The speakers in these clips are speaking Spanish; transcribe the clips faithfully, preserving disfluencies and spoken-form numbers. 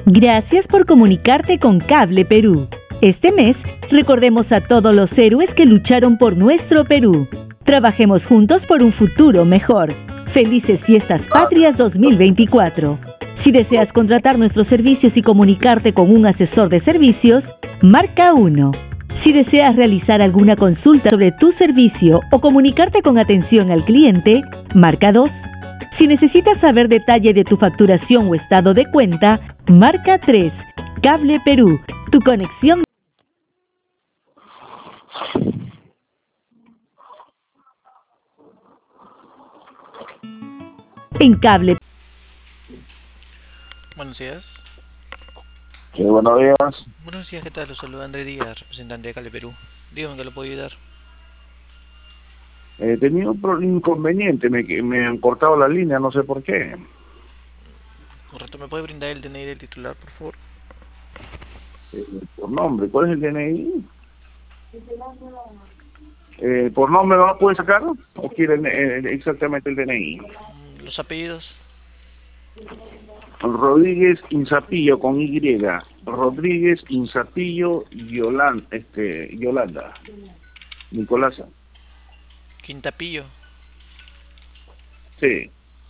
Gracias por comunicarte con Cable Perú. Este mes, recordemos a todos los héroes que lucharon por nuestro Perú. Trabajemos juntos por un futuro mejor. Felices Fiestas Patrias dos mil veinticuatro. Si deseas contratar nuestros servicios y comunicarte con un asesor de servicios, marca uno. Si deseas realizar alguna consulta sobre tu servicio o comunicarte con atención al cliente, marca dos. Si necesitas saber detalle de tu facturación o estado de cuenta, marca tres. Cable Perú, tu conexión. En Cable. Buenos días. Sí, buenos días. Buenos días, ¿qué tal? Los saluda Andrés Díaz, representante de Cable Perú. Dígame que lo puedo ayudar. He tenido un pro- inconveniente, me, me han cortado la línea, no sé por qué. Correcto, ¿me puede brindar el D N I del titular, por favor? Eh, por nombre, ¿cuál es el D N I? Eh, ¿Por nombre no lo puede sacar? ¿O quieren eh, exactamente el D N I? Mm, Los apellidos. Rodríguez Inzapillo con Y. Rodríguez Inzapillo Yolanda, este, Yolanda. Nicolasa. Quintapillo. Sí.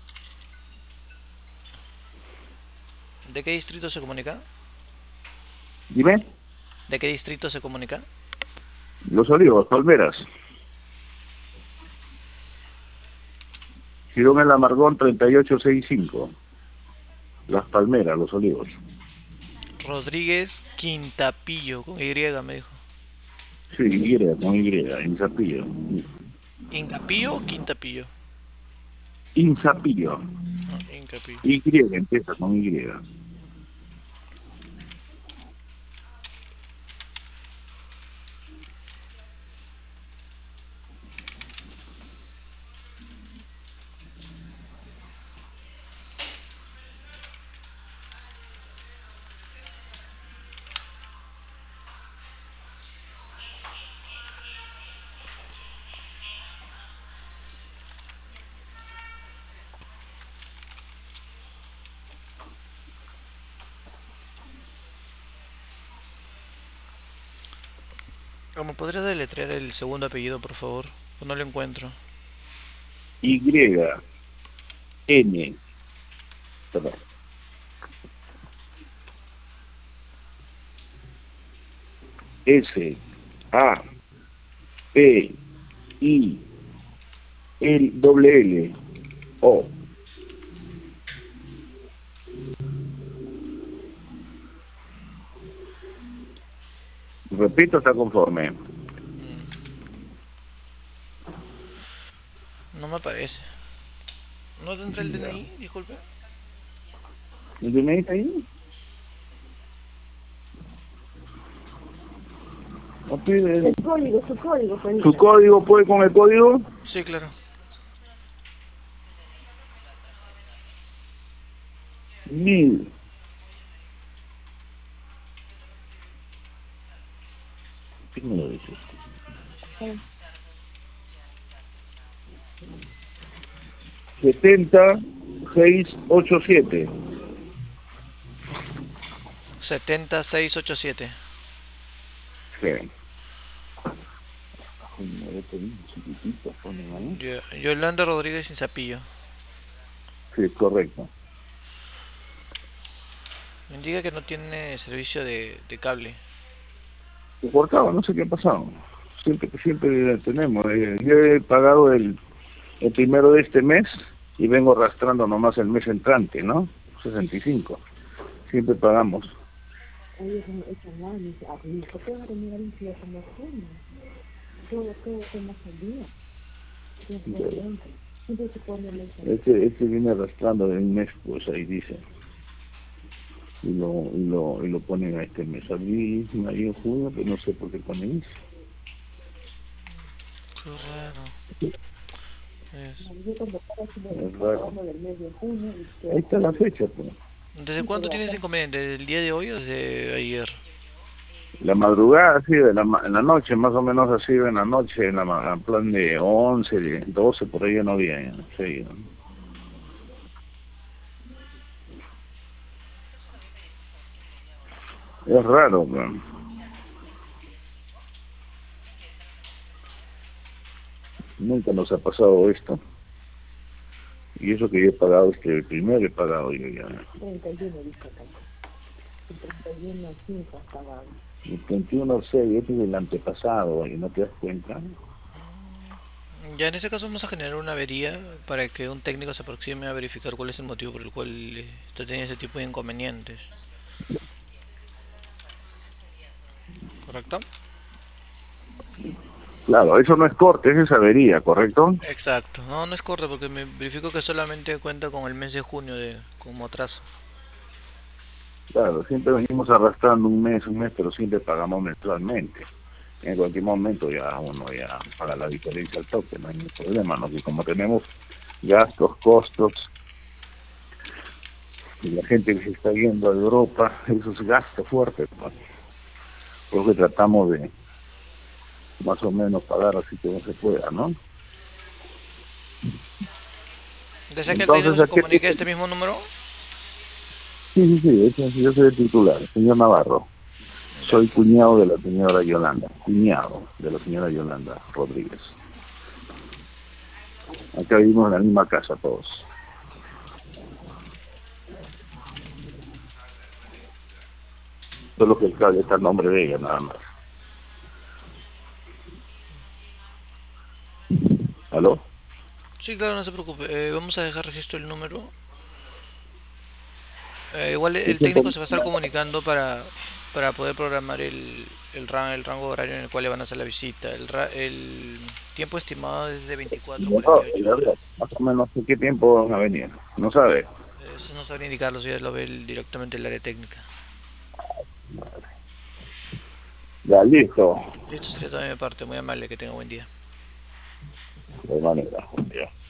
¿De qué distrito se comunica? Dime. ¿De qué distrito se comunica? Los Olivos, Palmeras. Girón El Amargón treinta y ocho sesenta y cinco. Las Palmeras, Los Olivos. Rodríguez Quintapillo, con Y me dijo. Sí, Y, con Y, Inzapillo. ¿Incapillo o Quintapillo? Inzapillo. No, Incapillo. Y, empieza con Y. ¿Me podría deletrear el segundo apellido, por favor? Pues no lo encuentro. Y, N. Perdón. S, A, P, I, L, doble L, O. Repito, está conforme. Mm, No me aparece. ¿No tendrá el D N I? Disculpe. ¿El D N I está ahí? ¿No pide? El código, su código, pues. ¿Su código puede con el código? Sí, claro. Mil. ¿Qué me lo dice? Sí. setenta seis ochenta y siete. setenta seis ochenta y siete. Sí. Como este chiquitito ponen ahí. Yo- Yolanda Rodríguez Inzapillo. Sí, correcto. Me indica que no tiene servicio de, de cable. Se cortaba, no sé qué ha pasado. Siempre que siempre tenemos. Eh, yo he pagado el, el primero de este mes y vengo arrastrando nomás el mes entrante, ¿no? sesenta y cinco. Siempre pagamos. Ellos son hechos años, a mí, ¿por qué va a tener alguien que como uno? Todo, todo, todo más al día. Siempre, siempre se pone el hecho. Este, este viene arrastrando de un mes, pues ahí dice. Y lo, y lo, y lo ponen a este mes. Abril, mayo, junio, pero no sé por qué ponen eso. Qué raro. Es- Yo cuando pago si me Es raro. pago del mes de junio y que Ahí está la fecha, pues. ¿Desde cuándo tienes inconveniente? ¿Desde el día de hoy o desde ayer? La madrugada, así, de la, ma- en la noche, más o menos así, en la noche, en la ma- en plan de once, de doce, por ahí ya no había, ya, sí, ¿no? Es raro, weón. Nunca nos ha pasado esto. Y eso que yo he pagado, este, el primero he pagado yo ya. treinta y uno dice acá. El treinta y uno cinco has pagado. El treinta y uno seis, este es el antepasado, y no te das cuenta. Ya en ese caso vamos a generar una avería para que un técnico se aproxime a verificar cuál es el motivo por el cual eh, está teniendo ese tipo de inconvenientes. ¿Correcto? Claro, eso no es corte, es avería, ¿correcto? Exacto. No, no es corto porque me verifico que solamente cuenta con el mes de junio de como atraso. Claro, siempre venimos arrastrando un mes, un mes, pero siempre pagamos mensualmente. En cualquier momento ya uno ya paga la diferencia al toque, no hay ningún problema, ¿no? Que como tenemos gastos, costos, y la gente que se está yendo a Europa, eso es gasto fuerte, ¿no? Por lo que tratamos de más o menos pagar así que no se pueda, ¿no? ¿Desea que el técnico Entonces, se ¿a qué? comunique a este mismo número? Sí, sí, sí, eso, yo soy el titular, señor Navarro. Ya. Soy cuñado de la señora Yolanda, cuñado de la señora Yolanda Rodríguez. Acá vivimos en la misma casa todos. Solo que el cable está a nombre de ella, nada más. ¿Aló? Sí, claro, no se preocupe. Eh, vamos a dejar registro del número. Eh, igual ¿Qué el tiempo? técnico se va a estar comunicando para, para poder programar el, el, ran- el rango horario en el cual le van a hacer la visita. El, ra- el tiempo estimado es de veinticuatro a No, cuarenta y ocho ya veo, horas. más o menos en qué tiempo van a venir. No sabe. Eso no sabría indicarlo, si ya lo ve el- directamente el área técnica. Ya, listo. Listo, sería toda mi parte. Muy amable, que tenga buen día. De manera, ya.